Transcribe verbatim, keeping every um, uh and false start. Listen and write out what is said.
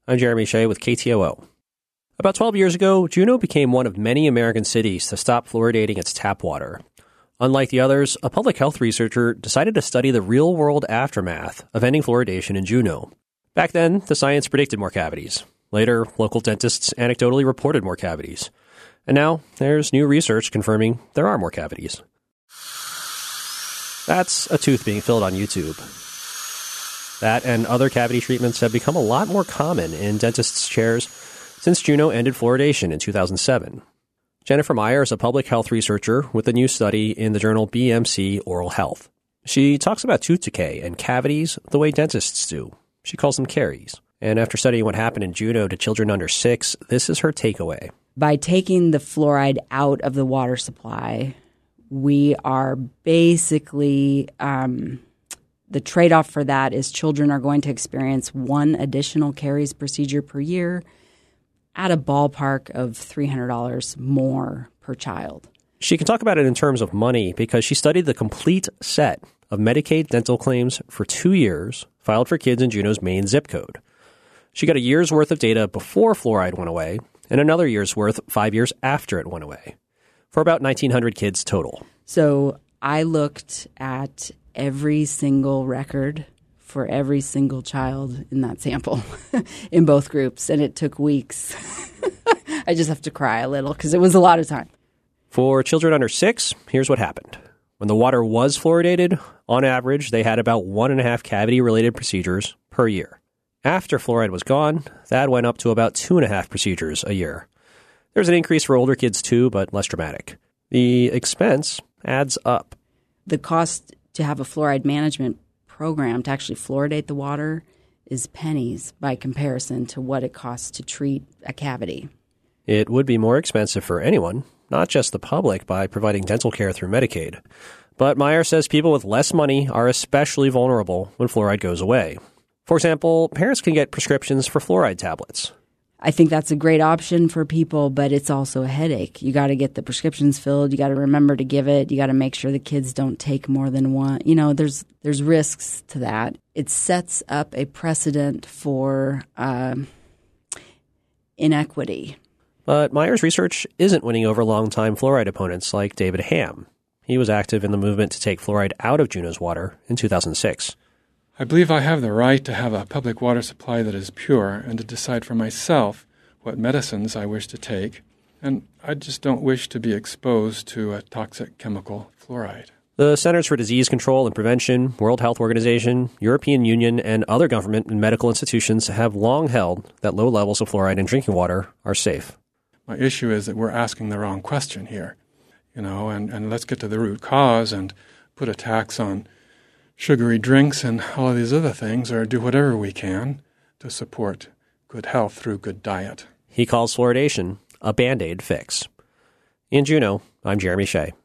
I'm Jeremy Shea with K T O O. About twelve years ago, Juneau became one of many American cities to stop fluoridating its tap water. Unlike the others, a public health researcher decided to study the real-world aftermath of ending fluoridation in Juneau. Back then, the science predicted more cavities. Later, local dentists anecdotally reported more cavities. And now, there's new research confirming there are more cavities. That's a tooth being filled on YouTube. That and other cavity treatments have become a lot more common in dentists' chairs since Juneau ended fluoridation in two thousand seven. Jennifer Meyer is a public health researcher with a new study in the journal B M C Oral Health. She talks about tooth decay and cavities the way dentists do. She calls them caries. And after studying what happened in Juneau to children under six, this is her takeaway. By taking the fluoride out of the water supply, we are basically, um, the trade-off for that is children are going to experience one additional caries procedure per year at a ballpark of three hundred dollars more per child. She can talk about it in terms of money because she studied the complete set of Medicaid dental claims for two years filed for kids in Juneau's main zip code. She got a year's worth of data before fluoride went away and another year's worth five years after it went away, for about nineteen hundred kids total. So I looked at every single record for every single child in that sample in both groups, and it took weeks. I just have to cry a little because it was a lot of time. For children under six, here's what happened. When the water was fluoridated, on average, they had about one and a half cavity-related procedures per year. After fluoride was gone, that went up to about two and a half procedures a year. There's an increase for older kids too, but less dramatic. The expense adds up. The cost to have a fluoride management program to actually fluoridate the water is pennies by comparison to what it costs to treat a cavity. It would be more expensive for anyone, not just the public, by providing dental care through Medicaid. But Meyer says people with less money are especially vulnerable when fluoride goes away. For example, parents can get prescriptions for fluoride tablets. I think that's a great option for people, but it's also a headache. You got to get the prescriptions filled. You got to remember to give it. You got to make sure the kids don't take more than one. You know, there's there's risks to that. It sets up a precedent for uh, inequity. But Meyer's research isn't winning over longtime fluoride opponents like David Ham. He was active in the movement to take fluoride out of Juneau's water in two thousand six. I believe I have the right to have a public water supply that is pure and to decide for myself what medicines I wish to take, and I just don't wish to be exposed to a toxic chemical, fluoride. The Centers for Disease Control and Prevention, World Health Organization, European Union, and other government and medical institutions have long held that low levels of fluoride in drinking water are safe. My issue is that we're asking the wrong question here, you know, and, and let's get to the root cause and put a tax on sugary drinks and all of these other things, or do whatever we can to support good health through good diet. He calls fluoridation a Band-Aid fix. In Juneau, I'm Jeremy Shea.